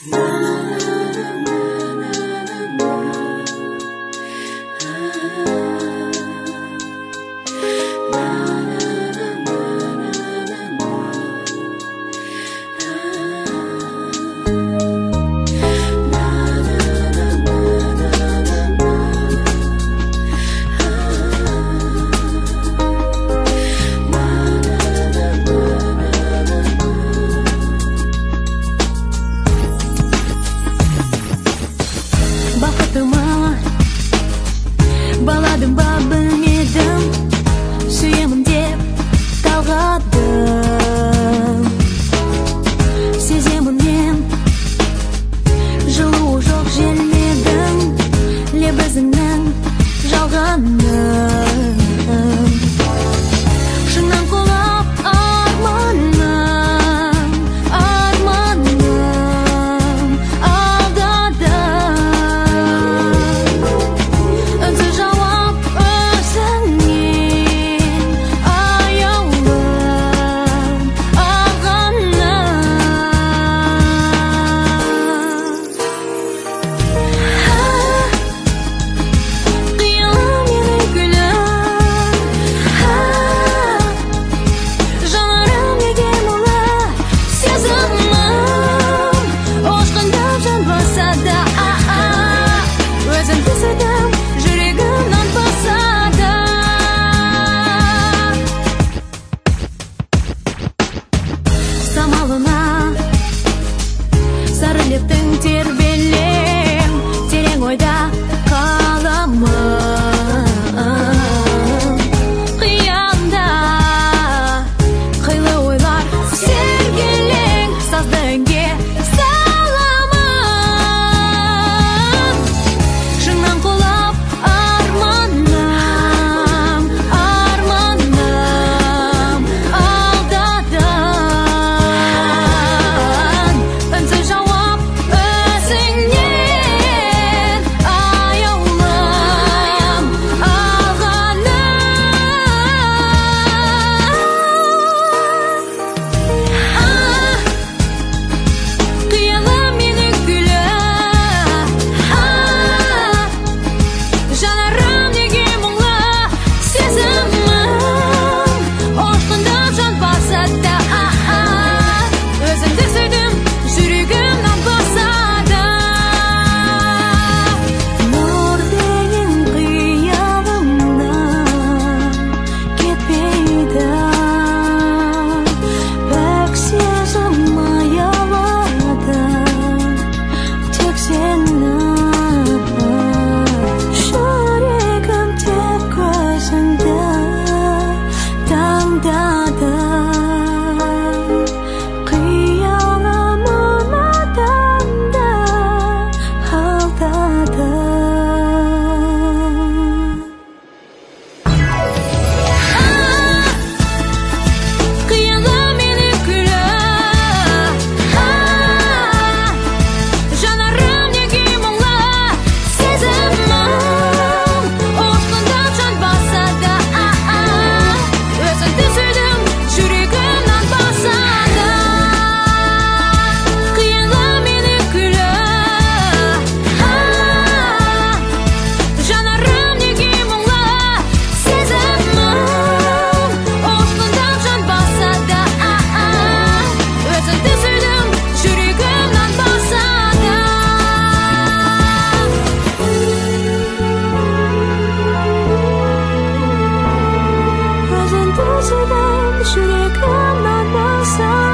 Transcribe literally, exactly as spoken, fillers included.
Баладым ба білмедім, сүйемін деп талғадым. Сеземін мен, жылуы жоқ желмедің, лебізіңнің жалғанын. Шыңнан құлап арманым, арманым алдады. Үнсіз жауап өзіңнен аяулым алғаным. Қиялым менің гүлім, жанарым неге мұңлы, сезімім ұшқындап жанбаса да, өзімді сездім, жүрегім нанбаса да. Самалына сары лептің тербелем, терең ойда қаламын. Қиялымда қилы ойлар сергелең, сазды үнге саламын. Шыңнан құлап арманым, арманым алдады. Үнсіз жауап өзіңнен аяулым алғаным. Қиялым менің гүлім, жанарым неге мұңлы, сезімім ұшқындап жанбаса да, өзімді сүйдім, жүрегім нанбаса да. Нұр деген қиялымнан кетпейді, пәк сезім аялады тек сені. Жүрегім тек көзіңді таңдады. Қиялым адамды алдады. Қиялым менің гүлім, жанарым неге мұңлы, сезімім ұшқындап жанбаса да, өзімді сүйдім, жүрегім нанбаса да. Қиялым менің гүлім, жанарым неге мұңлы, сезімім ұшқындап жанбаса да, өзімді сүйдім, жүрегім нанбаса да. Өзіңді сүйдім, жүрегім нанбаса